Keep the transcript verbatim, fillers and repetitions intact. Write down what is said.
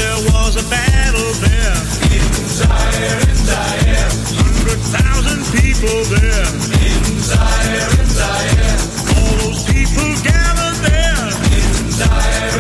there was a battle there. In Zaire, in Zaire. Hundred thousand people there. In Zaire, in Zaire. All those people gathered there. In Zaire.